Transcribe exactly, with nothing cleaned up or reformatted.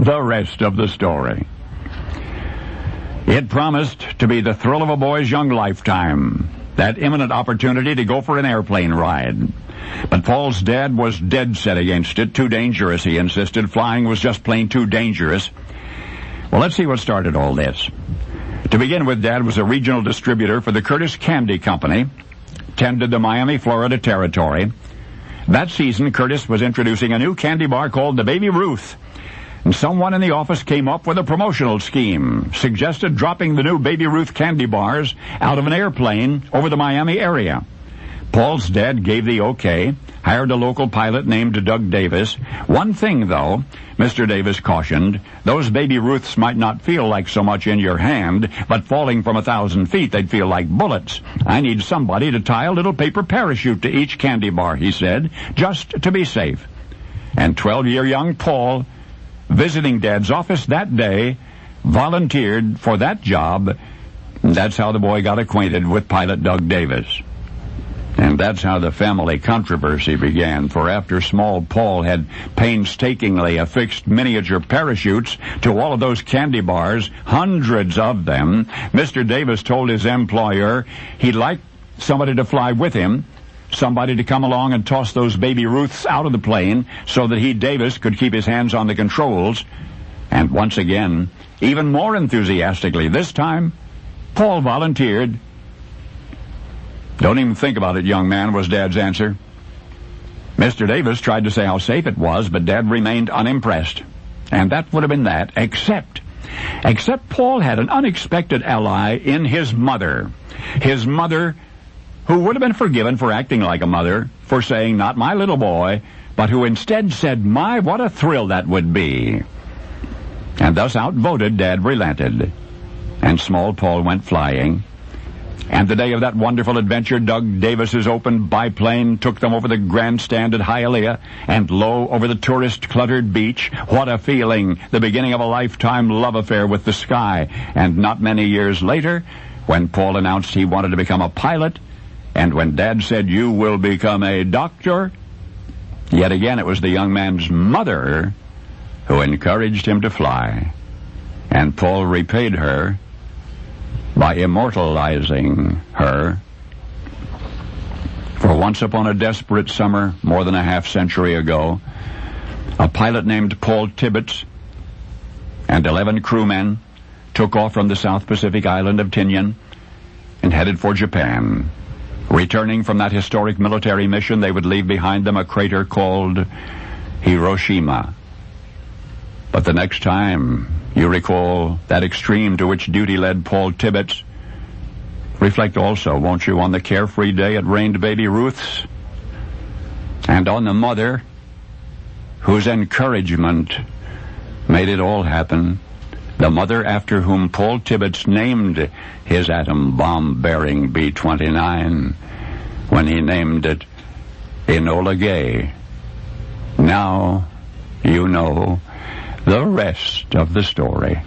the rest of the story. It promised to be the thrill of a boy's young lifetime, that imminent opportunity to go for an airplane ride. But Paul's dad was dead set against it. Too dangerous, he insisted. Flying was just plain too dangerous. Well, let's see what started all this. To begin with, Dad was a regional distributor for the Curtis Candy Company, tended the Miami, Florida territory. That season, Curtis was introducing a new candy bar called the Baby Ruth. And someone in the office came up with a promotional scheme, suggested dropping the new Baby Ruth candy bars out of an airplane over the Miami area. Paul's dad gave the okay, hired a local pilot named Doug Davis. One thing, though, Mister Davis cautioned, those Baby Ruths might not feel like so much in your hand, but falling from a thousand feet, they'd feel like bullets. I need somebody to tie a little paper parachute to each candy bar, he said, just to be safe. And twelve-year young Paul, visiting Dad's office that day, volunteered for that job. That's how the boy got acquainted with pilot Doug Davis. And that's how the family controversy began, for after small Paul had painstakingly affixed miniature parachutes to all of those candy bars, hundreds of them, Mister Davis told his employer he'd like somebody to fly with him, somebody to come along and toss those Baby Ruths out of the plane so that he, Davis, could keep his hands on the controls. And once again, even more enthusiastically this time, Paul volunteered. Don't even think about it, young man, was Dad's answer. Mister Davis tried to say how safe it was, but Dad remained unimpressed. And that would have been that, except, except Paul had an unexpected ally in his mother. His mother, who would have been forgiven for acting like a mother, for saying, not my little boy, but who instead said, my, what a thrill that would be. And thus outvoted, Dad relented. And small Paul went flying. And the day of that wonderful adventure, Doug Davis's open biplane took them over the grandstand at Hialeah and low over the tourist-cluttered beach. What a feeling, the beginning of a lifetime love affair with the sky. And not many years later, when Paul announced he wanted to become a pilot, and when Dad said, you will become a doctor, yet again it was the young man's mother who encouraged him to fly. And Paul repaid her by immortalizing her. For once upon a desperate summer, more than a half century ago, a pilot named Paul Tibbets and eleven crewmen took off from the South Pacific island of Tinian and headed for Japan. Returning from that historic military mission, they would leave behind them a crater called Hiroshima. But the next time you recall that extreme to which duty led Paul Tibbets, reflect also, won't you, on the carefree day it rained Baby Ruths, and on the mother whose encouragement made it all happen, the mother after whom Paul Tibbets named his atom bomb-bearing B twenty-nine when he named it Enola Gay. Now you know the rest of the story.